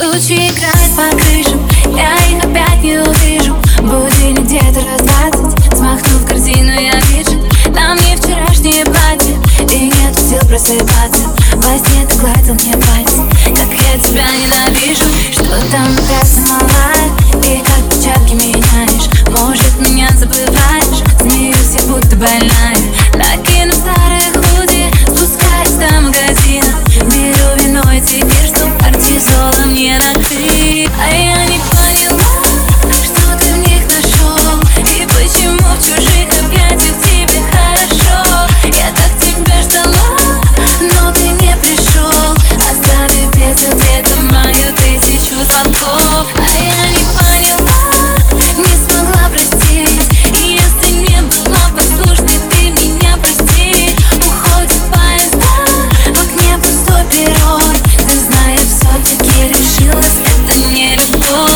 Тучи играют по крышам, я их опять не увижу. Будильник где-то раз 20, смахнув корзину, я вижу на мне вчерашнее платье, и нет сил просыпаться. Во сне ты гладил мне пальцы, как я тебя ненавижу. Что там опять самовар, и как перчатки меняешь. Может, меня забываешь, смеюсь, я будто больная. Накину старые худи, спускаюсь до магазина, беру вино и теперь что кортизола мне на ты. А я не поняла, что ты в них нашел, и почему в чужих объятиях тебе хорошо. Я так тебя ждала, но ты не пришел, оставив без ответа мою тысячу звонков. А я не поняла, не смогла простить, и если не была послушной, ты меня прости. Уходит поезда, в окне пустой перрон, ты знаешь, все-таки решилась, это не любовь.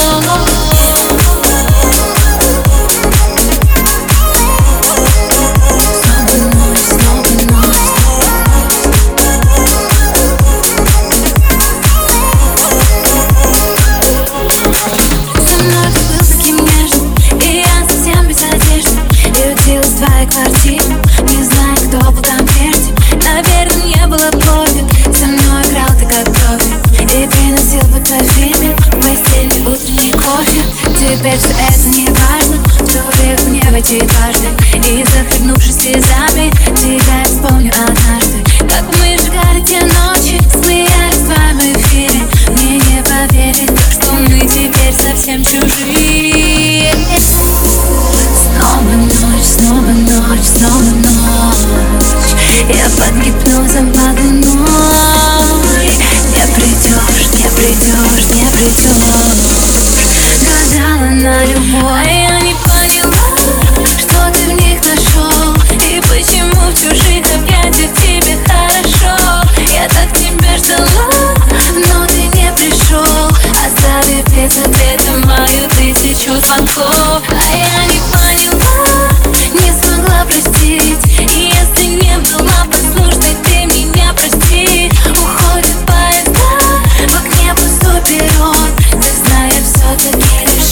Квартиру, не знаю, кто был там прежде. Наверное, мне было пофиг, со мной играл ты как профи, и приносил бы твой фильм в постели утренний кофе. Теперь все это не важно, стоит мне войти дважды, и захлебнувшись слезами, тебя вспомню однажды. Как мы сжигали те ночи, смеялись с вами в эфире. Мне не поверить, что мы теперь совсем чужие. Снова ночь, снова ночь, снова ночь. Я под гипнозом под луной. Не придешь, не придешь, не придешь. Гадала на любовь. А я не поняла, что ты в них нашел, и почему в чужих объятиях тебе хорошо. Я так тебя ждала, но ты не пришел, оставив без ответа мою тысячу звонков. А я не поняла, не смогла простить, и если не была послушной, ты меня прости. Уходит поезда, в окне пустой перрон, ты знаешь, все-таки решил.